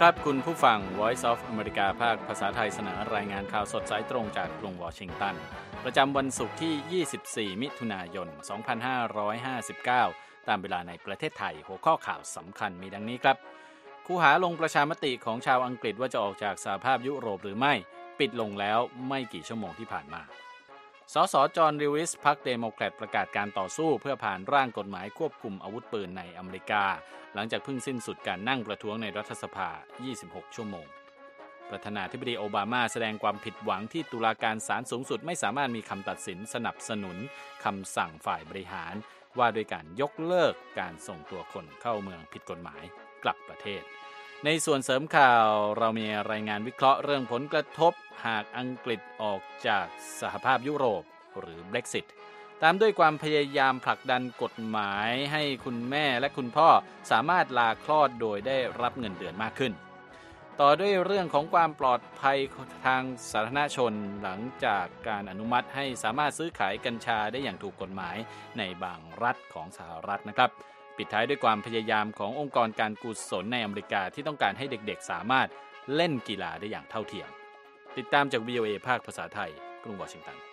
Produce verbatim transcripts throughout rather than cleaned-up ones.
ครับคุณผู้ฟัง Voice of America ภาคภาษาไทยเสนอรายงานข่าวสดสายตรงจากกรุงวอชิงตันประจำวันศุกร์ที่ยี่สิบสี่มิถุนายนสองพันห้าร้อยห้าสิบเก้าตามเวลาในประเทศไทยหัวข้อข่าวสำคัญมีดังนี้ครับคูหาลงประชามติของชาวอังกฤษว่าจะออกจากสหภาพยุโรปหรือไม่ปิดลงแล้วไม่กี่ชั่วโมงที่ผ่านมาสสจอห์นลิวิสพรรคเดโมแครตประกาศการต่อสู้เพื่อผ่านร่างกฎหมายควบคุมอาวุธปืนในอเมริกาหลังจากเพิ่งสิ้นสุดการนั่งประท้วงในรัฐสภายี่สิบหกชั่วโมงประธานาธิบดีโอบามาแสดงความผิดหวังที่ตุลาการศาลสูงสุดไม่สามารถมีคำตัดสินสนับสนุนคำสั่งฝ่ายบริหารว่าด้วยการยกเลิกการส่งตัวคนเข้าเมืองผิดกฎหมายกลับประเทศในส่วนเสริมข่าวเรามีรายงานวิเคราะห์เรื่องผลกระทบหากอังกฤษออกจากสหภาพยุโรปหรือ Brexit ตามด้วยความพยายามผลักดันกฎหมายให้คุณแม่และคุณพ่อสามารถลาคลอดโดยได้รับเงินเดือนมากขึ้นต่อด้วยเรื่องของความปลอดภัยทางสาธารณชนหลังจากการอนุมัติให้สามารถซื้อขายกัญชาได้อย่างถูกกฎหมายในบางรัฐของสหรัฐนะครับปิดท้ายด้วยความพยายามขององค์กรการกุศลในอเมริกาที่ต้องการให้เด็กๆสามารถเล่นกีฬาได้อย่างเท่าเทียมติดตามจาก วี โอ เอ ภาคภาษาไทยกรุงวอชิงตัน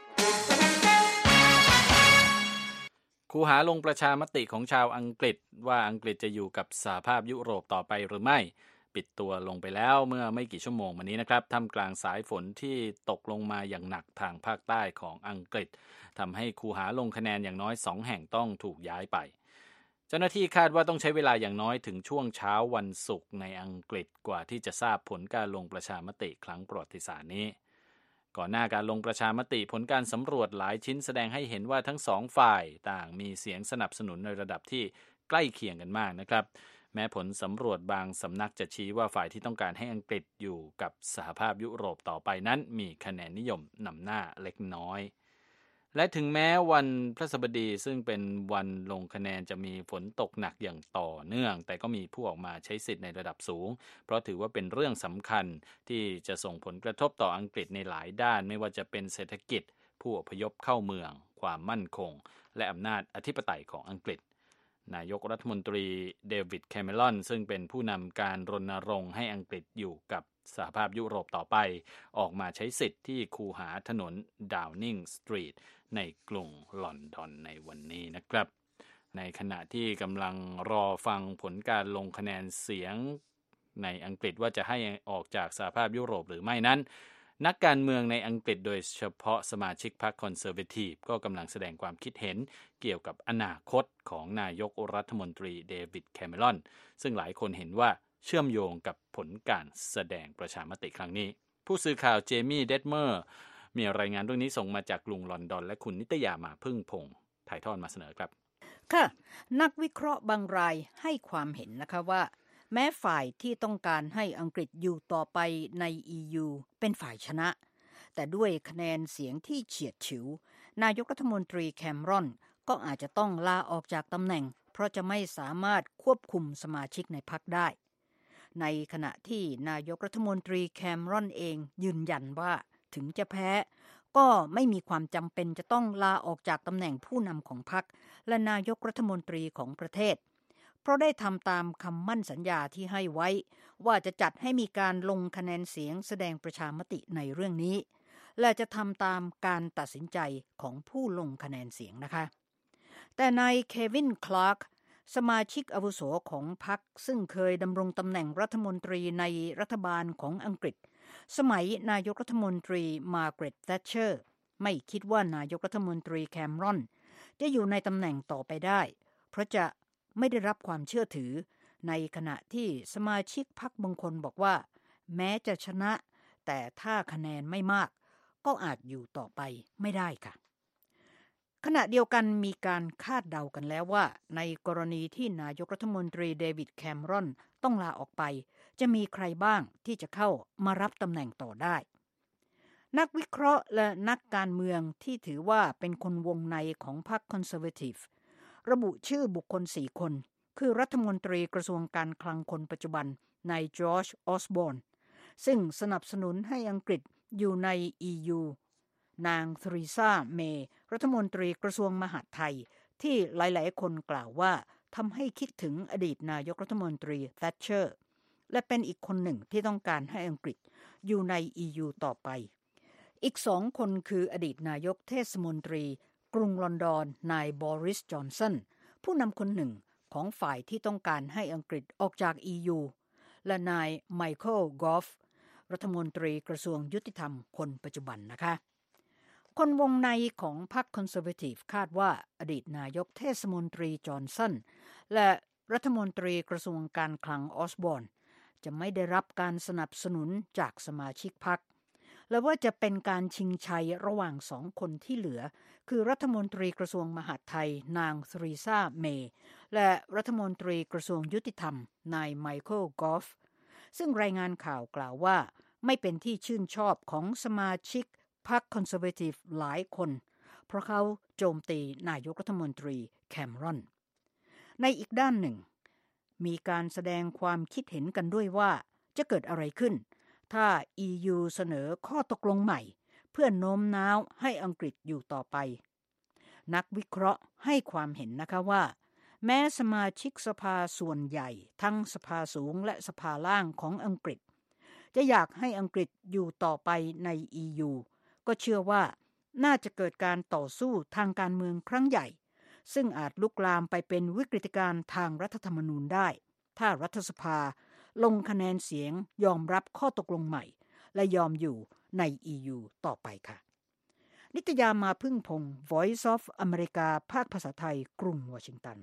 คูหาลงประชามติของชาวอังกฤษว่าอังกฤษจะอยู่กับสหภาพยุโรปต่อไปหรือไม่ปิดตัวลงไปแล้วเมื่อไม่กี่ชั่วโมงมานี้นะครับท่ามกลางสายฝนที่ตกลงมาอย่างหนักทางภาคใต้ของอังกฤษทำให้คูหาลงคะแนนอย่างน้อยสองแห่งต้องถูกย้ายไปเจ้าหน้าที่คาดว่าต้องใช้เวลาอย่างน้อยถึงช่วงเช้าวันศุกร์ในอังกฤษกว่าที่จะทราบผลการลงประชามติครั้งประวัติศาสตร์นี้ก่อนหน้าการลงประชามติผลการสำรวจหลายชิ้นแสดงให้เห็นว่าทั้งสองฝ่ายต่างมีเสียงสนับสนุนในระดับที่ใกล้เคียงกันมากนะครับแม้ผลสำรวจบางสำนักจะชี้ว่าฝ่ายที่ต้องการให้อังกฤษอยู่กับสหภาพยุโรปต่อไปนั้นมีคะแนนนิยมนำหน้าเล็กน้อยและถึงแม้วันพฤหัสบดีซึ่งเป็นวันลงคะแนนจะมีฝนตกหนักอย่างต่อเนื่องแต่ก็มีผู้ออกมาใช้สิทธิ์ในระดับสูงเพราะถือว่าเป็นเรื่องสำคัญที่จะส่งผลกระทบต่ออังกฤษในหลายด้านไม่ว่าจะเป็นเศรษฐกิจผู้อพยพเข้าเมืองความมั่นคงและอำนาจอธิปไตยของอังกฤษนายกรัฐมนตรีเดวิดแคเมรอนซึ่งเป็นผู้นำการรณรงค์ให้อังกฤษอยู่กับสหภาพยุโรปต่อไปออกมาใช้สิทธิ์ที่คูหาถนนดาวนิงสตรีทในกรุงลอนดอนในวันนี้นะครับในขณะที่กำลังรอฟังผลการลงคะแนนเสียงในอังกฤษว่าจะให้ออกจากสหภาพยุโรปหรือไม่นั้นนักการเมืองในอังกฤษโดยเฉพาะสมาชิกพรรคคอนเซอร์เวทีฟก็กำลังแสดงความคิดเห็นเกี่ยวกับอนาคตของนายกรัฐมนตรีเดวิดแคเมรอนซึ่งหลายคนเห็นว่าเชื่อมโยงกับผลการแสดงประชามติครั้งนี้ผู้สื่อข่าวเจมี่เดดเมอร์มีรายงานเรื่องนี้ส่งมาจากกรุงลอนดอนและคุณนิตยามาพึ่งพงษ์ถ่ายทอดมาเสนอครับค่ะนักวิเคราะห์บางรายให้ความเห็นนะคะว่าแม้ฝ่ายที่ต้องการให้อังกฤษอยู่ต่อไปใน อี ยู เป็นฝ่ายชนะแต่ด้วยคะแนนเสียงที่เฉียดฉิวนายกรัฐมนตรีแคมรอนก็อาจจะต้องลาออกจากตำแหน่งเพราะจะไม่สามารถควบคุมสมาชิกในพรรคได้ในขณะที่นายกรัฐมนตรีแคมรอนเองยืนยันว่าถึงจะแพ้ก็ไม่มีความจำเป็นจะต้องลาออกจากตำแหน่งผู้นำของพรรคและนายกรัฐมนตรีของประเทศเพราะได้ทำตามคำมั่นสัญญาที่ให้ไว้ว่าจะจัดให้มีการลงคะแนนเสียงแสดงประชามติในเรื่องนี้และจะทำตามการตัดสินใจของผู้ลงคะแนนเสียงนะคะแต่นายเควินคลาร์กสมาชิกอาวุโสของพรรคซึ่งเคยดำรงตำแหน่งรัฐมนตรีในรัฐบาลของอังกฤษสมัยนายกรัฐมนตรีมาร์เกร็ต แธตเชอร์ไม่คิดว่านายกรัฐมนตรีแคมรอนจะอยู่ในตำแหน่งต่อไปได้เพราะจะไม่ได้รับความเชื่อถือในขณะที่สมาชิกพรรคบางคนบอกว่าแม้จะชนะแต่ถ้าคะแนนไม่มากก็อาจอยู่ต่อไปไม่ได้ค่ะขณะเดียวกันมีการคาดเดากันแล้วว่าในกรณีที่นายกรัฐมนตรีเดวิดแคมรอนต้องลาออกไปจะมีใครบ้างที่จะเข้ามารับตำแหน่งต่อได้นักวิเคราะห์และนักการเมืองที่ถือว่าเป็นคนวงในของพรรคคอนเซอร์เวทีฟระบุชื่อบุคคลสี่คนคือรัฐมนตรีกระทรวงการคลังคนปัจจุบันนายจอร์จออสบอร์นซึ่งสนับสนุนให้อังกฤษอยู่ใน อี ยู นางเทเรซาเมย์รัฐมนตรีกระทรวงมหาดไทยที่หลายๆคนกล่าวว่าทำให้คิดถึงอดีตนายกรัฐมนตรีแธตเชอร์และเป็นอีกคนหนึ่งที่ต้องการให้อังกฤษอยู่ใน อี ยู ต่อไปอีกสองคนคืออดีตนายกเทศมนตรีกรุงลอนดอนนายบอริสจอนสันผู้นำคนหนึ่งของฝ่ายที่ต้องการให้อังกฤษออกจาก อี ยู และนายไมเคิลกอฟรัฐมนตรีกระทรวงยุติธรรมคนปัจจุบันนะคะคนวงในของพรรคคอนเซอร์เวทีฟคาดว่าอดีตนายกเทศมนตรีจอห์นสันและรัฐมนตรีกระทรวงการคลังออสบอร์นจะไม่ได้รับการสนับสนุนจากสมาชิกพรรคและว่าจะเป็นการชิงชัยระหว่างสองคนที่เหลือคือรัฐมนตรีกระทรวงมหาดไทยนางเทรีซาเมย์และรัฐมนตรีกระทรวงยุติธรรมนายไมเคิลกอฟซึ่งรายงานข่าวกล่าวว่าไม่เป็นที่ชื่นชอบของสมาชิกพรรคคอนเซอร์เวทีฟหลายคนเพราะเขาโจมตีนายกรัฐมนตรีแคมรอนในอีกด้านหนึ่งมีการแสดงความคิดเห็นกันด้วยว่าจะเกิดอะไรขึ้นถ้า อี ยู เสนอข้อตกลงใหม่เพื่อโน้มน้าวให้อังกฤษอยู่ต่อไปนักวิเคราะห์ให้ความเห็นนะคะว่าแม้สมาชิกสภาส่วนใหญ่ทั้งสภาสูงและสภาล่างของอังกฤษจะอยากให้อังกฤษอยู่ต่อไปใน อี ยู ก็เชื่อว่าน่าจะเกิดการต่อสู้ทางการเมืองครั้งใหญ่ซึ่งอาจลุกลามไปเป็นวิกฤตการณ์ทางรัฐธรรมนูญได้ถ้ารัฐสภาลงคะแนนเสียงยอมรับข้อตกลงใหม่และยอมอยู่ใน อี ยู ต่อไปค่ะนิตยามาพึ่งพงศ์ Voice of America ภาคภาษาไทยกรุงวอชิงตัน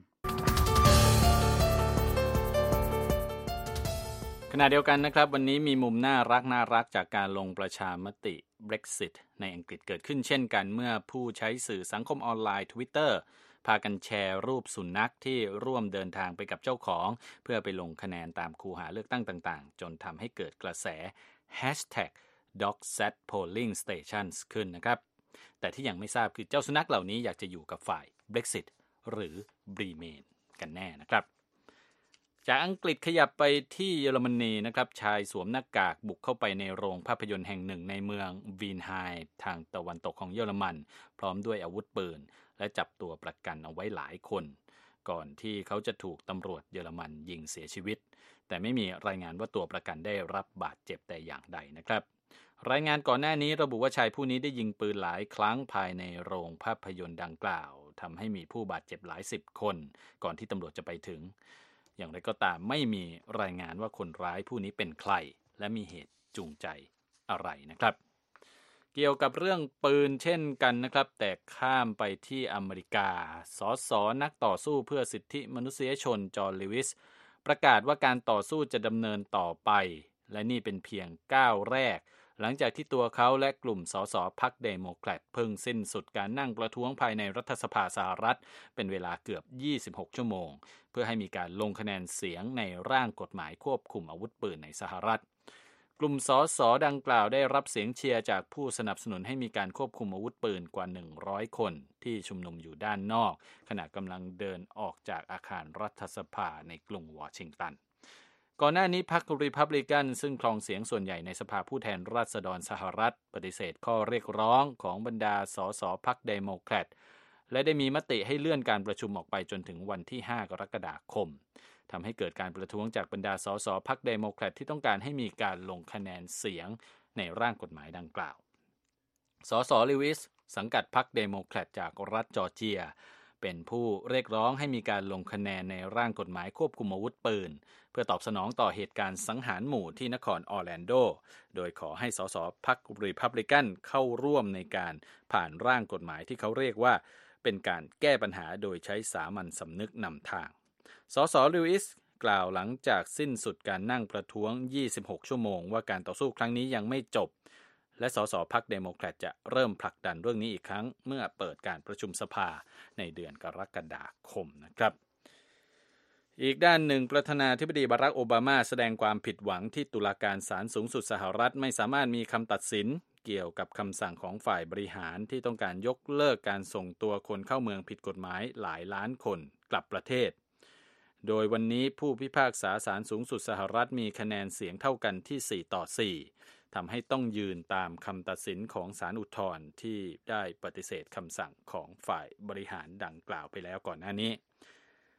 ขณะเดียวกันนะครับวันนี้มีมุมน่ารักน่ารักจากการลงประชามติ Brexit ในอังกฤษเกิดขึ้นเช่นกันเมื่อผู้ใช้สื่อสังคมออนไลน์ Twitter พากันแชร์รูปสุนัขที่ร่วมเดินทางไปกับเจ้าของเพื่อไปลงคะแนนตามคูหาเลือกตั้งต่างๆจนทำให้เกิดกระแส แฮชแท็ก ด็อก แซด โพลลิง สเตชันส์ ขึ้นนะครับแต่ที่ยังไม่ทราบคือเจ้าสุนัขเหล่านี้อยากจะอยู่กับฝ่าย Brexit หรือ Remain กันแน่นะครับจากอังกฤษขยับไปที่เยอรมนีนะครับชายสวมหน้ากากบุกเข้าไปในโรงภาพยนตร์แห่งหนึ่งในเมืองวีนไฮน์ทางตะวันตกของเยอรมันพร้อมด้วยอาวุธปืนและจับตัวประกันเอาไว้หลายคนก่อนที่เขาจะถูกตำรวจเยอรมันยิงเสียชีวิตแต่ไม่มีรายงานว่าตัวประกันได้รับบาดเจ็บแต่อย่างใดนะครับรายงานก่อนหน้านี้ระบุว่าชายผู้นี้ได้ยิงปืนหลายครั้งภายในโรงภาพยนตร์ดังกล่าวทำให้มีผู้บาดเจ็บหลายสิบคนก่อนที่ตำรวจจะไปถึงอย่างไรก็ตามไม่มีรายงานว่าคนร้ายผู้นี้เป็นใครและมีเหตุจูงใจอะไรนะครับเกี่ยวกับเรื่องปืนเช่นกันนะครับแต่ข้ามไปที่อเมริกาสสนักต่อสู้เพื่อสิทธิมนุษยชนจอห์นลิวิสประกาศว่าการต่อสู้จะดำเนินต่อไปและนี่เป็นเพียงก้าวแรกหลังจากที่ตัวเขาและกลุ่มสสพรรคเดโมแครตเพิ่งสิ้นสุดการนั่งประท้วงภายในรัฐสภาสหรัฐเป็นเวลาเกือบยี่สิบหกชั่วโมงเพื่อให้มีการลงคะแนนเสียงในร่างกฎหมายควบคุมอาวุธปืนในสหรัฐกลุ่มสสดังกล่าวได้รับเสียงเชียร์จากผู้สนับสนุนให้มีการควบคุมอาวุธปืนกว่าหนึ่งร้อยคนที่ชุมนุมอยู่ด้านนอกขณะกำลังเดินออกจากอาคารรัฐสภาในกรุงวอชิงตันก่อนหน้านี้พรรครีพับลิกันซึ่งครองเสียงส่วนใหญ่ในสภาผู้แทนราษฎรสหรัฐปฏิเสธข้อเรียกร้องของบรรดาสสพรรคเดโมแครตและได้มีมติให้เลื่อนการประชุมออกไปจนถึงวันที่ห้ากรกฎาคมทำให้เกิดการประท้วงจากบรรดาสสพรรคเดโมแครตที่ต้องการให้มีการลงคะแนนเสียงในร่างกฎหมายดังกล่าวสสลิวิสสังกัดพรรคเดโมแครตจากรัฐจอร์เจียเป็นผู้เรียกร้องให้มีการลงคะแนนในร่างกฎหมายควบคุมอาวุธปืนเพื่อตอบสนองต่อเหตุการณ์สังหารหมู่ที่นครออร์แลนโดโดยขอให้สสพรรครีพับลิกันเข้าร่วมในการผ่านร่างกฎหมายที่เขาเรียกว่าเป็นการแก้ปัญหาโดยใช้สามัญสำนึกนำทางสสลิวิสกล่าวหลังจากสิ้นสุดการนั่งประท้วงยี่สิบหกชั่วโมงว่าการต่อสู้ครั้งนี้ยังไม่จบและสสพรรคเดโมแครตจะเริ่มผลักดันเรื่องนี้อีกครั้งเมื่อเปิดการประชุมสภาในเดือนกรกฎาคมนะครับอีกด้านหนึ่งประธานาธิบดีบารักโอบามาแสดงความผิดหวังที่ตุลาการศาลสูงสุดสหรัฐไม่สามารถมีคำตัดสินเกี่ยวกับคำสั่งของฝ่ายบริหารที่ต้องการยกเลิกการส่งตัวคนเข้าเมืองผิดกฎหมายหลายล้านคนกลับประเทศโดยวันนี้ผู้พิพากษาศาลสูงสุดสหรัฐมีคะแนนเสียงเท่ากันที่สี่ต่อสี่ทำให้ต้องยืนตามคำตัดสินของศาลอุทธรณ์ที่ได้ปฏิเสธคำสั่งของฝ่ายบริหารดังกล่าวไปแล้วก่อนหน้านี้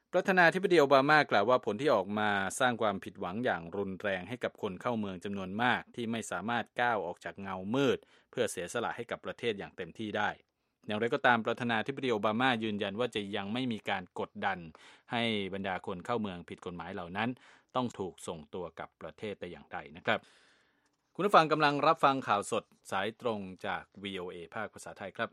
ประธานาธิบดีโอบามากล่าวว่าผลที่ออกมาสร้างความผิดหวังอย่างรุนแรงให้กับคนเข้าเมืองจำนวนมากที่ไม่สามารถก้าวออกจากเงามืดเพื่อเสียสละให้กับประเทศอย่างเต็มที่ได้อย่างไรก็ตามประธานาธิบดีโอบามายืนยันว่าจะยังไม่มีการกดดันให้บรรดาคนเข้าเมืองผิดกฎหมายเหล่านั้นต้องถูกส่งตัวกลับประเทศแต่อย่างใดนะครับคุณผู้ฟังกำลังรับฟังข่าวสดสายตรงจาก วี โอ เอ ภาคภาษาไทยครับ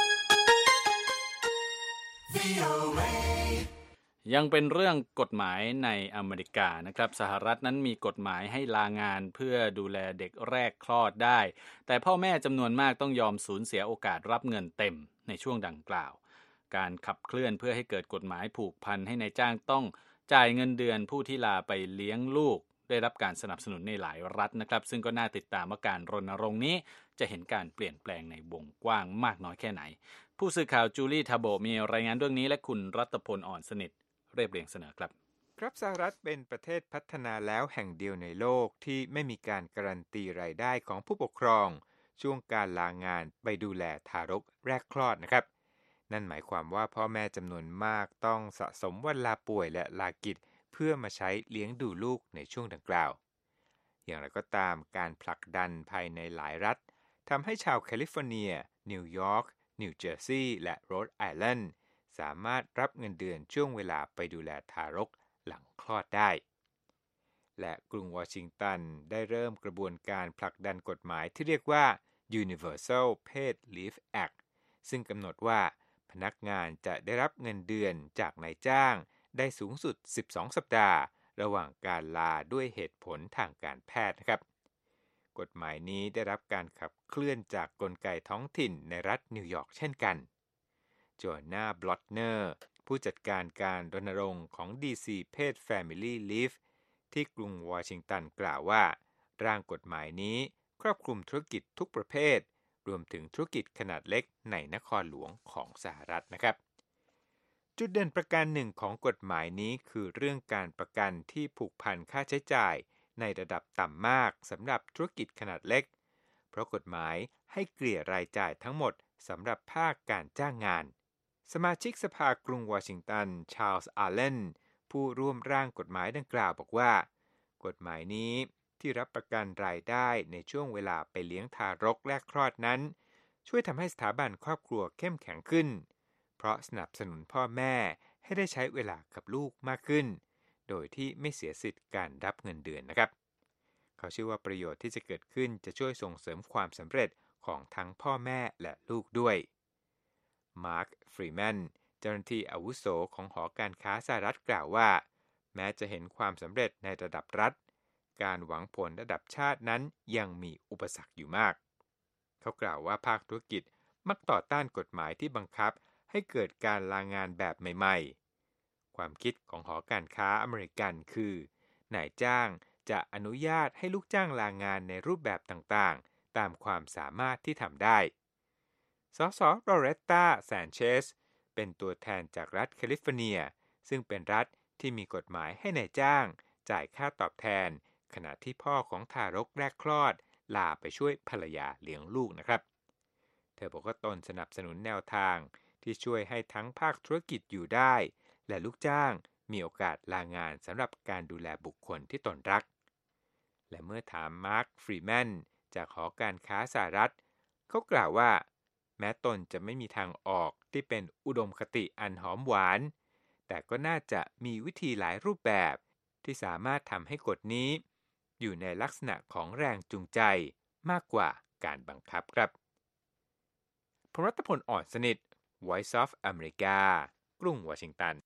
วี โอ เอ ยังเป็นเรื่องกฎหมายในอเมริกานะครับสหรัฐนั้นมีกฎหมายให้ลางานเพื่อดูแลเด็กแรกคลอดได้แต่พ่อแม่จำนวนมากต้องยอมสูญเสียโอกาสรับเงินเต็มในช่วงดังกล่าวการขับเคลื่อนเพื่อให้เกิดกฎหมายผูกพันให้นายจ้างต้องจ่ายเงินเดือนผู้ที่ลาไปเลี้ยงลูกได้รับการสนับสนุนในหลายรัฐนะครับซึ่งก็น่าติดตามว่าการรณรงค์นี้จะเห็นการเปลี่ยนแปลงในวงกว้างมากน้อยแค่ไหนผู้สื่อข่าวจูลี่ทาโบมีรายงานเรื่องนี้และคุณรัตพลอ่อนสนิทเรียบเรียงเสนอครับครับสหรัฐเป็นประเทศพัฒนาแล้วแห่งเดียวในโลกที่ไม่มีการการันตีรายได้ของผู้ปกครองช่วงการลางานไปดูแลทารกแรกคลอดนะครับนั่นหมายความว่าพ่อแม่จำนวนมากต้องสะสมวันลาป่วยและลากิจเพื่อมาใช้เลี้ยงดูลูกในช่วงดังกล่าวอย่างไรก็ตามการผลักดันภายในหลายรัฐทำให้ชาวแคลิฟอร์เนียนิวยอร์กนิวเจอร์ซีย์และโรดไอแลนด์สามารถรับเงินเดือนช่วงเวลาไปดูแลทารกหลังคลอดได้และกรุงวอชิงตันได้เริ่มกระบวนการผลักดันกฎหมายที่เรียกว่า Universal Paid Leave Act ซึ่งกำหนดว่าพนักงานจะได้รับเงินเดือนจากนายจ้างได้สูงสุดสิบสองสัปดาห์ระหว่างการลาด้วยเหตุผลทางการแพทย์นะครับกฎหมายนี้ได้รับการขับเคลื่อนจากกลไกท้องถิ่นในรัฐนิวยอร์กเช่นกันโจนาบล็อตเนอร์ผู้จัดการการรณรงค์ของ ดี ซี Paid Family Leave ที่กรุงวอชิงตันกล่าวว่าร่างกฎหมายนี้ครอบคลุมธุรกิจทุกประเภทรวมถึงธุรกิจขนาดเล็กในนครหลวงของสหรัฐนะครับจุดเด่นประการหนึ่งของกฎหมายนี้คือเรื่องการประกันที่ผูกพันค่าใช้จ่ายในระดับต่ำมากสำหรับธุรกิจขนาดเล็กเพราะกฎหมายให้เกลี่ยรายจ่ายทั้งหมดสำหรับภาคการจ้างงานสมาชิกสภากรุงวอชิงตันชาร์ลส์อาร์เลนผู้ร่วมร่างกฎหมายดังกล่าวบอกว่ากฎหมายนี้ที่รับประกันรายได้ในช่วงเวลาไปเลี้ยงทารกแรกคลอดนั้นช่วยทำให้สถาบันครอบครัวเข้มแข็งขึ้นเพราะสนับสนุนพ่อแม่ให้ได้ใช้เวลากับลูกมากขึ้นโดยที่ไม่เสียสิทธิ์การรับเงินเดือนนะครับเขาเชื่อว่าประโยชน์ที่จะเกิดขึ้นจะช่วยส่งเสริมความสำเร็จของทั้งพ่อแม่และลูกด้วยมาร์ค ฟรีแมนเจ้าหน้าที่อาวุโสของหอการค้าสหรัฐกล่าวว่าแม้จะเห็นความสำเร็จในระดับรัฐการหวังผลระดับชาตินั้นยังมีอุปสรรคอยู่มากเขากล่าวว่าภาคธุรกิจมักต่อต้านกฎหมายที่บังคับให้เกิดการลางานแบบใหม่ๆความคิดของหอการค้าอเมริกันคือนายจ้างจะอนุญาตให้ลูกจ้างลางานในรูปแบบต่างๆตามความสามารถที่ทำได้สสโรเรตตา แซนเชสเป็นตัวแทนจากรัฐแคลิฟอร์เนียซึ่งเป็นรัฐที่มีกฎหมายให้นายจ้างจ่ายค่าตอบแทนขณะที่พ่อของทารกแรกคลอดลาไปช่วยภรรยาเลี้ยงลูกนะครับเธอบอกว่าตนสนับสนุนแนวทางที่ช่วยให้ทั้งภาคธุรกิจอยู่ได้และลูกจ้างมีโอกาสลางานสำหรับการดูแลบุคคลที่ตนรักและเมื่อถามมาร์ค ฟรีแมนจากหอการค้าสหรัฐเขากล่าวว่าแม้ตนจะไม่มีทางออกที่เป็นอุดมคติอันหอมหวานแต่ก็น่าจะมีวิธีหลายรูปแบบที่สามารถทำให้กฎนี้อยู่ในลักษณะของแรงจูงใจมากกว่าการบังคับครับผมรัตพลอ่อนสนิท Voice of America กรุงวอชิงตัน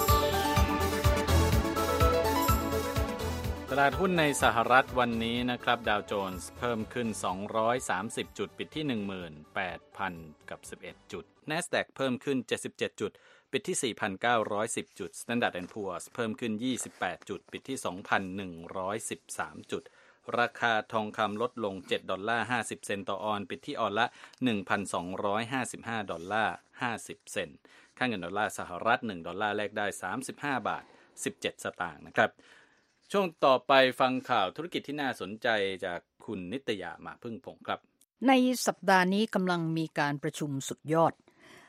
ตลาดหุ้นในสหรัฐวันนี้นะครับดาวโจนส์เพิ่มขึ้นสองร้อยสามสิบจุดปิดที่ หนึ่งหมื่นแปดพัน กับสิบเอ็ดจุด NASDAQ เพิ่มขึ้นเจ็ดสิบเจ็ดจุดปิดที่ สี่พันเก้าร้อยสิบ จุด Standard แอนด์ Poor's เพิ่มขึ้นยี่สิบแปดจุดปิดที่ สองพันหนึ่งร้อยสิบสาม จุดราคาทองคำลดลงเจ็ดดอลลาร์ห้าสิบเซนต์ต่อออนซ์ปิดที่ออนละ หนึ่งพันสองร้อยห้าสิบห้า ดอลลาร์ห้าสิบเซนต์ค่าเงินดอลลาร์สหรัฐหนึ่งดอลลาร์แลกได้สามสิบห้าบาทสิบเจ็ดสตางค์นะครับช่วงต่อไปฟังข่าวธุรกิจที่น่าสนใจจากคุณนิตยามาพึ่งพงศ์ครับในสัปดาห์นี้กำลังมีการประชุมสุดยอด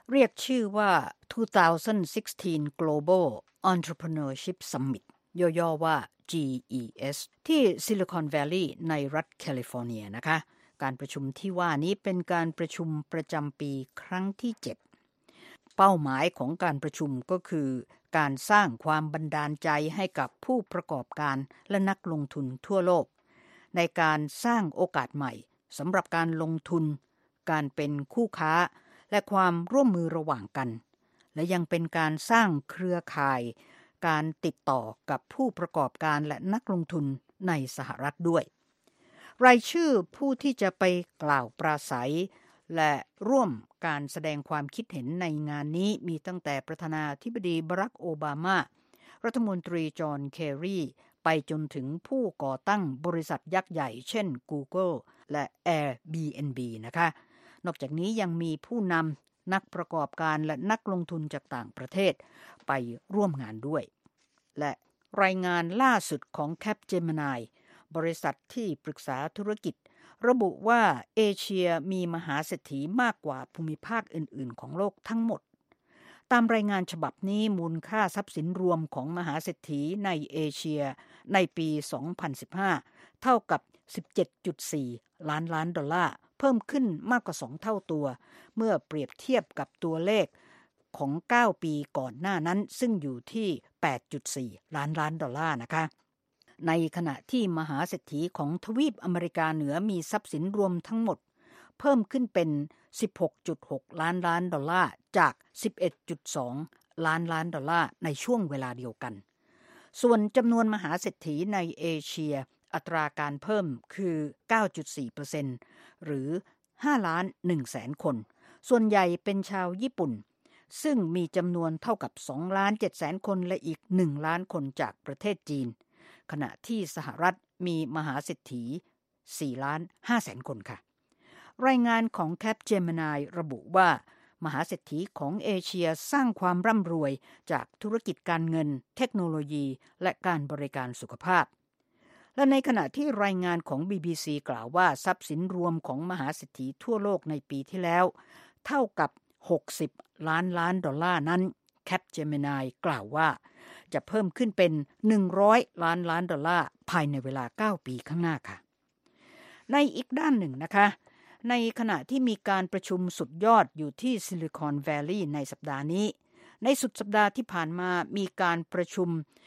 เรียกชื่อว่า twenty sixteen Global Entrepreneurship Summit ย่อๆว่า จี อี เอส ที่ Silicon Valley ในรัฐแคลิฟอร์เนียนะคะการประชุมที่ว่านี้เป็นการประชุมประจำปีครั้งที่เจ็ดเป้าหมายของการประชุมก็คือการสร้างความบันดาลใจให้กับผู้ประกอบการและนักลงทุนทั่วโลกในการสร้างโอกาสใหม่สำหรับการลงทุนการเป็นคู่ค้าและความร่วมมือระหว่างกันและยังเป็นการสร้างเครือข่ายการติดต่อกับผู้ประกอบการและนักลงทุนในสหรัฐด้วยรายชื่อผู้ที่จะไปกล่าวปราศัยและร่วมการแสดงความคิดเห็นในงานนี้มีตั้งแต่ประธานาธิบดีบารักโอบามารัฐมนตรีจอห์นเคร์รีไปจนถึงผู้ก่อตั้งบริษัทยักษ์ใหญ่เช่น Google และ Airbnb นะคะนอกจากนี้ยังมีผู้นำนักประกอบการและนักลงทุนจากต่างประเทศไปร่วมงานด้วยและรายงานล่าสุดของ Capgemini บริษัทที่ปรึกษาธุรกิจระบุว่าเอเชียมีมหาเศรษฐีมากกว่าภูมิภาคอื่นๆของโลกทั้งหมดตามรายงานฉบับนี้มูลค่าทรัพย์สินรวมของมหาเศรษฐีในเอเชียในปีสองพันสิบห้าเท่ากับ สิบเจ็ดจุดสี่ ล้านล้านดอลลาร์เพิ่มขึ้นมากกว่าสองเท่าตัวเมื่อเปรียบเทียบกับตัวเลขของเก้าปีก่อนหน้านั้นซึ่งอยู่ที่ แปดจุดสี่ ล้านล้านดอลลาร์นะคะในขณะที่มหาเศรษฐีของทวีปอเมริกาเหนือมีทรัพย์สินรวมทั้งหมดเพิ่มขึ้นเป็น สิบหกจุดหก ล้านล้านดอลลาร์จาก สิบเอ็ดจุดสอง ล้านล้านดอลลาร์ในช่วงเวลาเดียวกันส่วนจำนวนมหาเศรษฐีในเอเชียอัตราการเพิ่มคือ เก้าจุดสี่เปอร์เซ็นต์ หรือ ห้าล้านหนึ่งแสนคนส่วนใหญ่เป็นชาวญี่ปุ่นซึ่งมีจำนวนเท่ากับ สองล้านเจ็ดแสนคนและอีก หนึ่งล้านคนจากประเทศจีนขณะที่สหรัฐมีมหาเศรษฐี สี่ล้านห้าแสนคนค่ะรายงานของ Capgemini ระบุว่ามหาเศรษฐีของเอเชียสร้างความร่ำรวยจากธุรกิจการเงินเทคโนโลยีและการบริการสุขภาพและในขณะที่รายงานของ บี บี ซี กล่าวว่าทรัพย์สินรวมของมหาเศรษฐีทั่วโลกในปีที่แล้วเท่ากับหกสิบล้านล้านดอลลาร์นั้น Capgemini กล่าวว่าจะเพิ่มขึ้นเป็นหนึ่งร้อยล้านล้านดอลลาร์ภายในเวลาเก้าปีข้างหน้าค่ะในอีกด้านหนึ่งนะคะในขณะที่มีการประชุมสุดยอดอยู่ที่ซิลิคอนแวลลีย์ในสัปดาห์นี้ในสุดสัปดาห์ที่ผ่านมามีการประชุม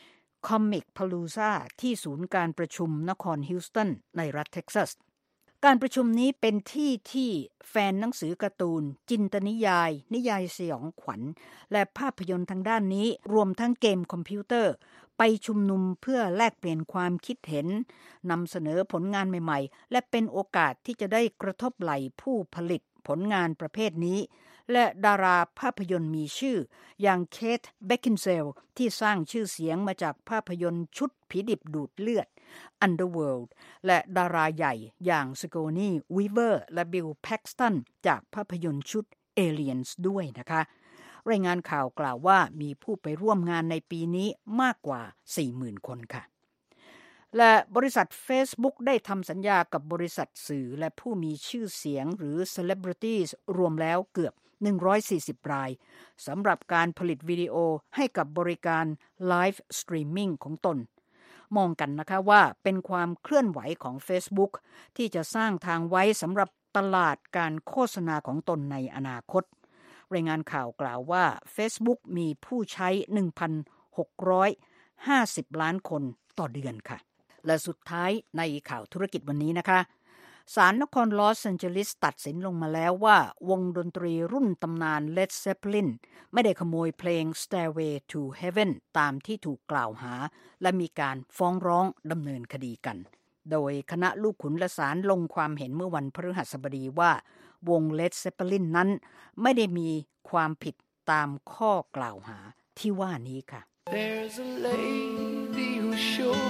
Comic Palooza ที่ศูนย์การประชุมนครฮิวสตันในรัฐเท็กซัสการประชุมนี้เป็นที่ที่แฟนหนังสือการ์ตูนจินตนิยายนิยายสยองขวัญและภาพยนตร์ทางด้านนี้รวมทั้งเกมคอมพิวเตอร์ไปชุมนุมเพื่อแลกเปลี่ยนความคิดเห็นนำเสนอผลงานใหม่ๆและเป็นโอกาสที่จะได้กระทบไหล่ผู้ผลิตผลงานประเภทนี้และดาราภาพยนตร์มีชื่ออย่างเคท เบคคินเซลที่สร้างชื่อเสียงมาจากภาพยนตร์ชุดผีดิบดูดเลือด Underworld และดาราใหญ่อย่างสโกนี่ วีเวอร์และบิล แพ็กสตันจากภาพยนตร์ชุด Aliens ด้วยนะคะรายงานข่าวกล่าวว่ามีผู้ไปร่วมงานในปีนี้มากกว่า สี่หมื่น คนค่ะและบริษัท Facebook ได้ทำสัญญากับบริษัทสื่อและผู้มีชื่อเสียงหรือ Celebrities รวมแล้วเกือบหนึ่งร้อยสี่สิบรายสำหรับการผลิตวิดีโอให้กับบริการ Live Streaming ของตนมองกันนะคะว่าเป็นความเคลื่อนไหวของ Facebook ที่จะสร้างทางไว้สำหรับตลาดการโฆษณาของตนในอนาคตรายงานข่าวกล่าวว่า Facebook มีผู้ใช้ หนึ่งพันหกร้อยห้าสิบ ล้านคนต่อเดือนค่ะและสุดท้ายในข่าวธุรกิจวันนี้นะคะศาลนครลอสแอนเจลิสตัดสินลงมาแล้วว่าวงดนตรีรุ่นตำนาน Led Zeppelin ไม่ได้ขโมยเพลง Stairway to Heaven ตามที่ถูกกล่าวหาและมีการฟ้องร้องดำเนินคดีกันโดยคณะลูกขุนและศาลลงความเห็นเมื่อวันพฤหัสบดีว่าวง Led Zeppelin นั้นไม่ได้มีความผิดตามข้อกล่าวหาที่ว่านี้ค่ะ There's a lady who's sure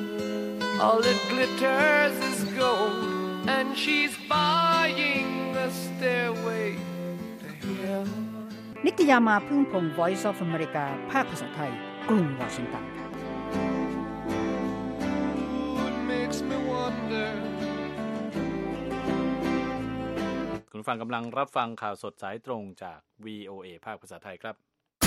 all that glitters is gold and she's buying the stairway to heaven นิตยามาพึ่งพงศ์ Voice of America ภาคภาษาไทยกรุงวอชิงตันผู้ฟังกำลังรับฟังข่าวสดสายตรงจาก วี โอ เอ ภาคภาษาไทยครับ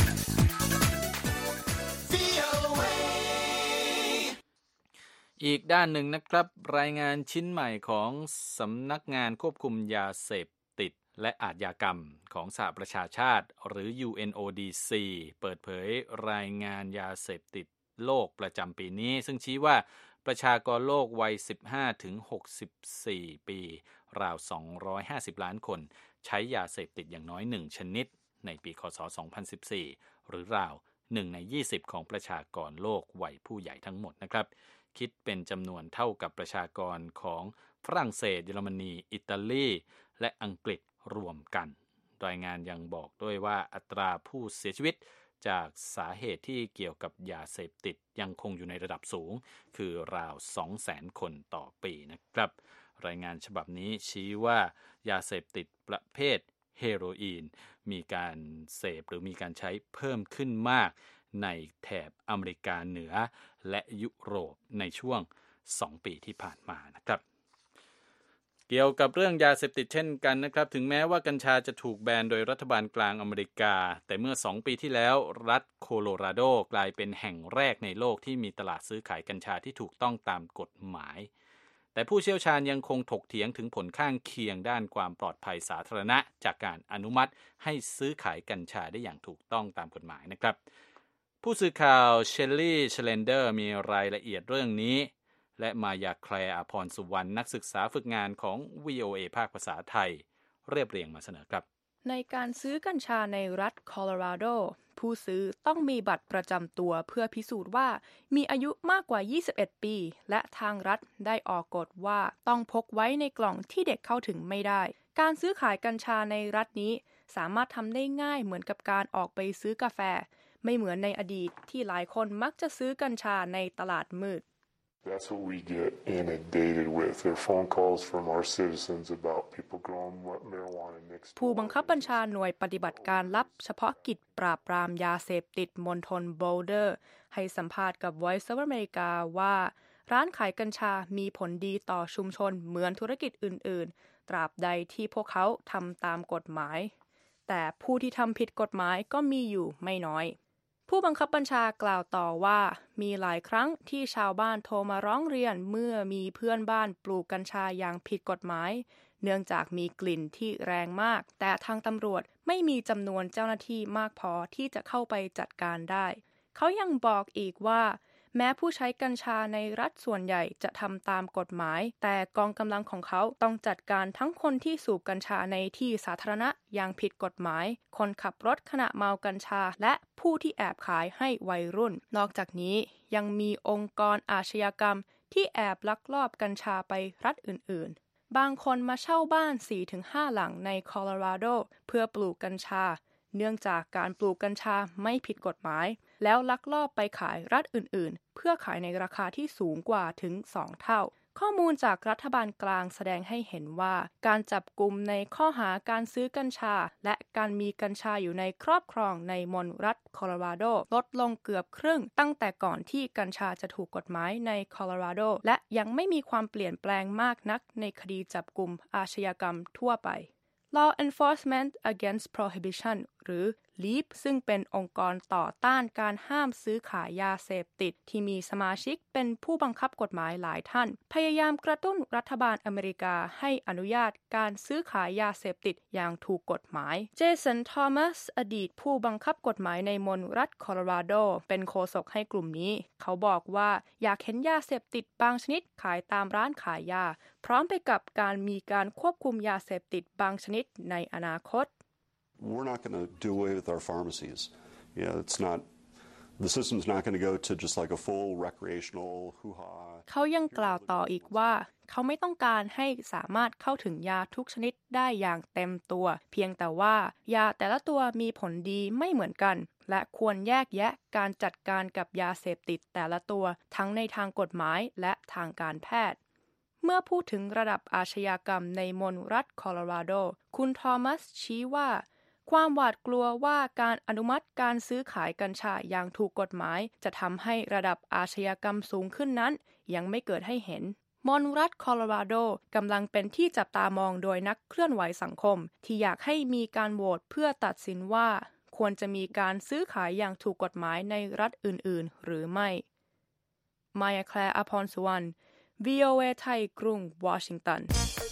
อีกด้านหนึ่งนะครับรายงานชิ้นใหม่ของสำนักงานควบคุมยาเสพติดและอาชญากรรมของสหประชาชาติหรือ ยู เอ็น โอ ดี ซี เปิดเผยรายงานยาเสพติดโลกประจำปีนี้ซึ่งชี้ว่าประชากรโลกวัย สิบห้าถึงหกสิบสี่ ปีราว สองร้อยห้าสิบ ล้านคนใช้ยาเสพติดอย่างน้อยหนึ่งชนิดในปีคศ สองพันสิบสี่ หรือราวหนึ่งในยี่สิบของประชากรโลกวัยผู้ใหญ่ทั้งหมดนะครับคิดเป็นจำนวนเท่ากับประชากรของฝรั่งเศสเยอรมนีอิตาลีและอังกฤษรวมกันรายงานยังบอกด้วยว่าอัตราผู้เสียชีวิตจากสาเหตุที่เกี่ยวกับยาเสพติดยังคงอยู่ในระดับสูงคือราว สองแสน คนต่อปีนะครับรายงานฉบับนี้ชี้ว่ายาเสพติดประเภทเฮโรอีนมีการเสพหรือมีการใช้เพิ่มขึ้นมากในแถบอเมริกาเหนือและยุโรปในช่วงสองปีที่ผ่านมานะครับเกี่ยวกับเรื่องยาเสพติดเช่นกันนะครับถึงแม้ว่ากัญชาจะถูกแบนโดยรัฐบาลกลางอเมริกาแต่เมื่อสองปีที่แล้วรัฐโคโลราโดกลายเป็นแห่งแรกในโลกที่มีตลาดซื้อขายกัญชาที่ถูกต้องตามกฎหมายแต่ผู้เชี่ยวชาญยังคงถกเถียงถึงผลข้างเคียงด้านความปลอดภัยสาธารณะจากการอนุมัติให้ซื้อขายกัญชาได้อย่างถูกต้องตามกฎหมายนะครับผู้สื่อข่าวเชลลี่เชเลนเดอร์มีรายละเอียดเรื่องนี้และมายาแคลร์อภรสุวรรณนักศึกษาฝึกงานของ วี โอ เอ ภาคภาษาไทยเรียบเรียงมาเสนอครับในการซื้อกัญชาในรัฐโคโลราโดผู้ซื้อต้องมีบัตรประจำตัวเพื่อพิสูจน์ว่ามีอายุมากกว่ายี่สิบเอ็ดปีและทางรัฐได้ออกกฎว่าต้องพกไว้ในกล่องที่เด็กเข้าถึงไม่ได้การซื้อขายกัญชาในรัฐนี้สามารถทำได้ง่ายเหมือนกับการออกไปซื้อกาแฟไม่เหมือนในอดีตที่หลายคนมักจะซื้อกัญชาในตลาดมืด That's what we get inundated with. There are phone calls from our citizens about people growing marijuana next door. ผู้บังคับบัญชาหน่วยปฏิบัติการลับเฉพาะกิจปราบปรามยาเสพติดมณฑลโบลเดอร์ให้สัมภาษณ์กับ Voice of America ว่าร้านขายกัญชามีผลดีต่อชุมชนเหมือนธุรกิจอื่นๆตราบใดที่พวกเขาทำตามกฎหมายแต่ผู้ที่ทำผิดกฎหมายก็มีอยู่ไม่น้อยผู้บังคับบัญชากล่าวต่อว่ามีหลายครั้งที่ชาวบ้านโทรมาร้องเรียนเมื่อมีเพื่อนบ้านปลูกกัญชาอย่างผิดกฎหมายเนื่องจากมีกลิ่นที่แรงมากแต่ทางตำรวจไม่มีจำนวนเจ้าหน้าที่มากพอที่จะเข้าไปจัดการได้เขายังบอกอีกว่าแม้ผู้ใช้กัญชาในรัฐส่วนใหญ่จะทำตามกฎหมายแต่กองกำลังของเขาต้องจัดการทั้งคนที่สูบกัญชาในที่สาธารณะอย่างผิดกฎหมายคนขับรถขณะเมากัญชาและผู้ที่แอบขายให้วัยรุ่นนอกจากนี้ยังมีองค์กรอาชญากรรมที่แอบลักลอบกัญชาไปรัฐอื่นๆบางคนมาเช่าบ้าน สี่ถึงห้า หลังในโคโลราโดเพื่อปลูกกัญชาเนื่องจากการปลูกกัญชาไม่ผิดกฎหมายแล้วลักลอบไปขายรัฐอื่นๆเพื่อขายในราคาที่สูงกว่าถึงสองเท่าข้อมูลจากรัฐบาลกลางแสดงให้เห็นว่าการจับกุมในข้อหาการซื้อกัญชาและการมีกัญชาอยู่ในครอบครองในมณฑลรัฐโคโลราโดลดลงเกือบครึ่งตั้งแต่ก่อนที่กัญชาจะถูกกฎหมายในโคโลราโดและยังไม่มีความเปลี่ยนแปลงมากนักในคดีจับกุมอาชญากรรมทั่วไปLaw Enforcement Against Prohibition หรือ ลีป ซึ่งเป็นองค์กรต่อต้านการห้ามซื้อขายยาเสพติดที่มีสมาชิกเป็นผู้บังคับกฎหมายหลายท่านพยายามกระตุ้นรัฐบาลอเมริกาให้อนุญาตการซื้อขายยาเสพติดอย่างถูกกฎหมายเจสัน ทอมัสอดีตผู้บังคับกฎหมายในมณฑลรัฐโคโลราโดเป็นโฆษกให้กลุ่มนี้เขาบอกว่าอยากเห็นยาเสพติดบางชนิดขายตามร้านขายยาพร้อมไปกับการมีการควบคุมยาเสพติดบางชนิดในอนาคต We're not going to do away with our pharmacies. You know, it's not, the system's not going to go to just like a full recreational hoo-ha. เขายังกล่าวต่ออีกว่าเขาไม่ต้องการให้สามารถเข้าถึงยาทุกชนิดได้อย่างเต็มตัวเพียงแต่ว่ายาแต่ละตัวมีผลดีไม่เหมือนกันและควรแยกแยะการจัดการกับยาเสพติดแต่ละตัวทั้งในทางกฎหมายและทางการแพทย์เมื่อพูดถึงระดับอาชญากรรมในมณฑลรัฐโคโลราโดคุณทอมัสชี้ว่าความหวาดกลัวว่าการอนุมัติการซื้อขายกัญชาอย่างถูกกฎหมายจะทำให้ระดับอาชญากรรมสูงขึ้นนั้นยังไม่เกิดให้เห็นมอนรัฐโคโลราโดกำลังเป็นที่จับตามองโดยนักเคลื่อนไหวสังคมที่อยากให้มีการโหวตเพื่อตัดสินว่าควรจะมีการซื้อขายอย่างถูกกฎหมายในรัฐอื่นๆหรือไม่มายาแคลร์อภรสุวรรณ วี โอ เอ ไทยกรุงวอชิงตัน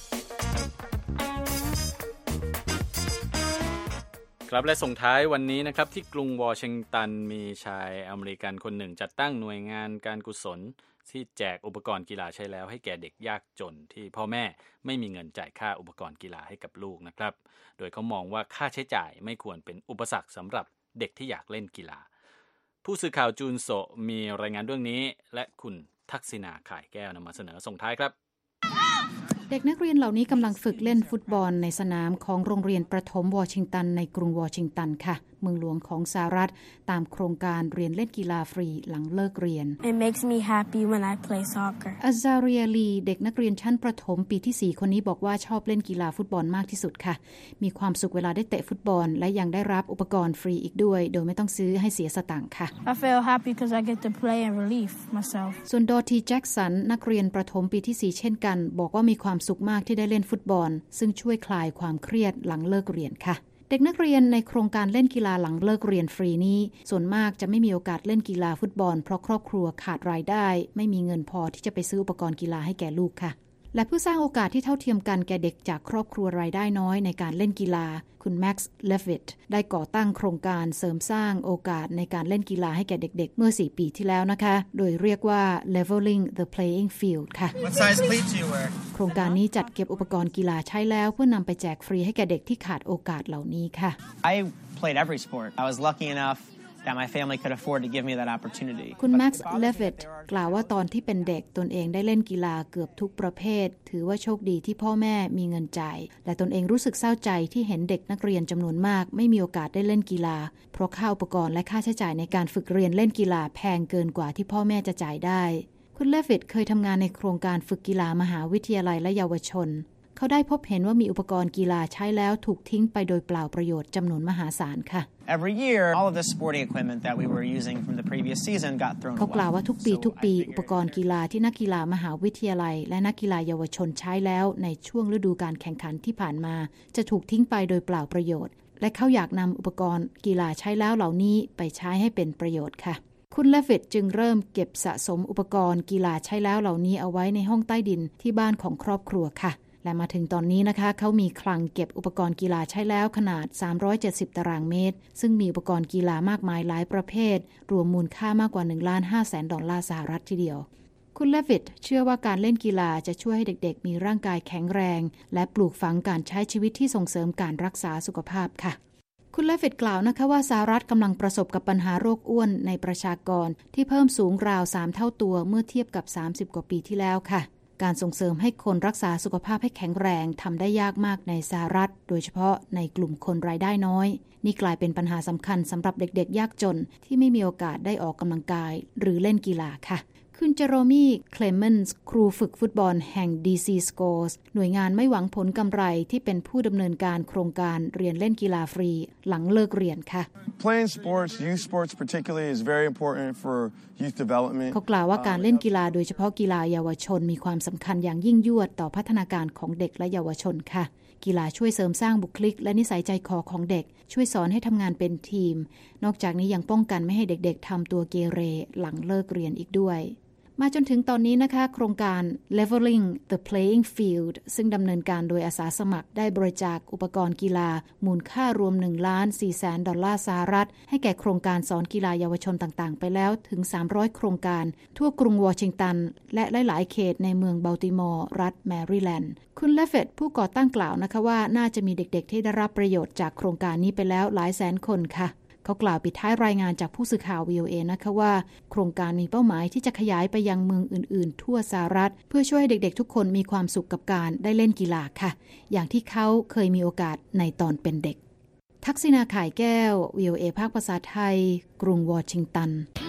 ครับและส่งท้ายวันนี้นะครับที่กรุงวอชิงตันมีชายอเมริกันคนหนึ่งจัดตั้งหน่วยงานการกุศลที่แจกอุปกรณ์กีฬาใช้แล้วให้แก่เด็กยากจนที่พ่อแม่ไม่มีเงินจ่ายค่าอุปกรณ์กีฬาให้กับลูกนะครับโดยเขามองว่าค่าใช้จ่ายไม่ควรเป็นอุปสรรคสำหรับเด็กที่อยากเล่นกีฬาผู้สื่อข่าวจูนโซมีรายงานเรื่องนี้และคุณทักษิณาข่ายแก้วนำมาเสนอส่งท้ายครับเด็กนักเรียนเหล่านี้กำลังฝึกเล่นฟุตบอลในสนามของโรงเรียนประถมวอชิงตันในกรุงวอชิงตันค่ะเมืองหลวงของสหรัฐตามโครงการเรียนเล่นกีฬาฟรีหลังเลิกเรียน It makes me happy when I play soccer อาซาเรียลีเด็กนักเรียนชั้นประถมปีที่สี่คนนี้บอกว่าชอบเล่นกีฬาฟุตบอลมากที่สุดค่ะมีความสุขเวลาได้เตะฟุตบอลและยังได้รับอุปกรณ์ฟรีอีกด้วยโดยไม่ต้องซื้อให้เสียสตางค์ค่ะ I feel happy because I get to play and relieve myself ส่วนดอร์ทีแจ็คสันนักเรียนประถมปีที่สี่เช่นกันบอกว่ามีความสุขมากที่ได้เล่นฟุตบอลซึ่งช่วยคลายความเครียดหลังเลิกเรียนค่ะเด็กนักเรียนในโครงการเล่นกีฬาหลังเลิกเรียนฟรีนี้ส่วนมากจะไม่มีโอกาสเล่นกีฬาฟุตบอลเพราะครอบครัวขาดรายได้ไม่มีเงินพอที่จะไปซื้ออุปกรณ์กีฬาให้แก่ลูกค่ะและเพื่อสร้างโอกาสที่เท่าเทียมกันแก่เด็กจากครอบครัวรายได้น้อยในการเล่นกีฬาคุณแม็กซ์เลฟวิตได้ก่อตั้งโครงการเสริมสร้างโอกาสในการเล่นกีฬาให้แก่เด็กๆเมื่อสี่ปีที่แล้วนะคะโดยเรียกว่า leveling the playing field ค่ะ What size cleats do you wear? โครงการนี้จัดเก็บอุปกรณ์กีฬาใช้แล้วเพื่อนำไปแจกฟรีให้แก่เด็กที่ขาดโอกาสเหล่านี้ค่ะ I played every sport. I was lucky enough that my family could afford to give me that opportunity คุณแม็กซ์เลฟวิตกล่าวว่าตอนที่เป็นเด็กตนเองได้เล่นกีฬาเกือบทุกประเภทถือว่าโชคดีที่พ่อแม่มีเงินจ่ายและตนเองรู้สึกเศร้าใจที่เห็นเด็กนักเรียนจำนวนมากไม่มีโอกาสได้เล่นกีฬาเพราะค่าอุปกรณ์และค่าใช้จ่ายในการฝึกเรียนเล่นกีฬาแพงเกินกว่าที่พ่อแม่จะจ่ายได้คุณเลฟวิตเคยทำงานในโครงการฝึกกีฬามหาวิทยาลัยและเยาวชนเขาได้พบเห็นว่ามีอุปกรณ์กีฬาใช้แล้วถูกทิ้งไปโดยเปล่าประโยชน์จำนวนมหาศาลค่ะ Every year all of the sporting equipment that we were using from the previous season got thrown away เขากล่าวว่าทุกปีทุกปีอุปกรณ์กีฬาที่นักกีฬามหาวิทยาลัยและนักกีฬาเยาวชนใช้แล้วในช่วงฤดูการแข่งขันที่ผ่านมาจะถูกทิ้งไปโดยเปล่าประโยชน์และเขาอยากนำอุปกรณ์กีฬาใช้แล้วเหล่านี้ไปใช้ให้เป็นประโยชน์ค่ะคุณเลฟวิตจึงเริ่มเก็บสะสมอุปกรณ์กีฬาใช้แล้วเหล่านี้เอาไว้ในห้องใต้ดินที่บ้านของครอบครัวค่ะและมาถึงตอนนี้นะคะเขามีคลังเก็บอุปกรณ์กีฬาใช้แล้วขนาดสามร้อยเจ็ดสิบตารางเมตรซึ่งมีอุปกรณ์กีฬามากมายหลายประเภทรวมมูลค่ามากกว่า หนึ่งล้านห้าแสนดอลลาร์สหรัฐทีเดียวคุณเลฟวิตเชื่อว่าการเล่นกีฬาจะช่วยให้เด็กๆมีร่างกายแข็งแรงและปลูกฝังการใช้ชีวิตที่ส่งเสริมการรักษาสุขภาพค่ะคุณเลฟวิตกล่าวนะคะว่าสหรัฐกำลังประสบกับปัญหาโรคอ้วนในประชากรที่เพิ่มสูงราวสามเท่าตัวเมื่อเทียบกับสามสิบกว่าปีที่แล้วค่ะการส่งเสริมให้คนรักษาสุขภาพให้แข็งแรงทำได้ยากมากในสหรัฐโดยเฉพาะในกลุ่มคนรายได้น้อยนี่กลายเป็นปัญหาสำคัญสำหรับเด็กๆยากจนที่ไม่มีโอกาสได้ออกกำลังกายหรือเล่นกีฬาค่ะคุณเจโรมี่เคลเมนส์ครูฝึกฟุตบอลแห่ง ดี ซี Schools หน่วยงานไม่หวังผลกำไรที่เป็นผู้ดำเนินการโครงการเรียนเล่นกีฬาฟรีหลังเลิกเรียนค่ะ Playing sports, youth sports particularly, is very important for youth development. เขากล่าวว่าการเล่นกีฬาโดยเฉพาะกีฬาเยาวชนมีความสำคัญอย่างยิ่งยวดต่อพัฒนาการของเด็กและเยาวชนค่ะกีฬาช่วยเสริมสร้างบุคลิกและนิสัยใจคอของเด็กช่วยสอนให้ทำงานเป็นทีมนอกจากนี้ยังป้องกันไม่ให้เด็กๆทำตัวเกเรหลังเลิกเรียนอีกด้วยมาจนถึงตอนนี้นะคะโครงการ leveling the playing field ซึ่งดำเนินการโดยอาสาสมัครได้บริจาคอุปกรณ์กีฬามูลค่ารวม หนึ่งล้านสี่แสนดอลลาร์สหรัฐให้แก่โครงการสอนกีฬาเยาวชนต่างๆไปแล้วถึงสามร้อยโครงการทั่วกรุงวอชิงตันและหลายๆเขตในเมืองบัลติมอร์รัฐแมริแลนด์คุณเลฟวิตผู้ก่อตั้งกล่าวนะคะว่าน่าจะมีเด็กๆที่ได้รับประโยชน์จากโครงการนี้ไปแล้วหลายแสนคนค่ะเขากล่าวปิดท้ายรายงานจากผู้สื่อข่าว วี โอ เอ นะคะว่าโครงการมีเป้าหมายที่จะขยายไปยังเมืองอื่นๆทั่วสหรัฐเพื่อช่วยให้เด็กๆทุกคนมีความสุขกับการได้เล่นกีฬาค่ะอย่างที่เขาเคยมีโอกาสในตอนเป็นเด็กทักษิณาข่ายแก้ว วี โอ เอ ภาคภาษาไทยกรุงวอชิงตัน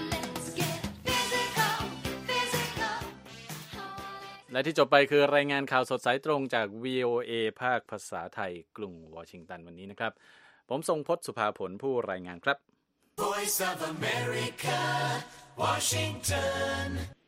และที่จบไปคือรายงานข่าวสดสายตรงจาก วี โอ เอ ภาคภาษาไทยกรุงวอชิงตันวันนี้นะครับผมทรงพจน์สุภาผลผู้รายงานครับ Voice of America, Washington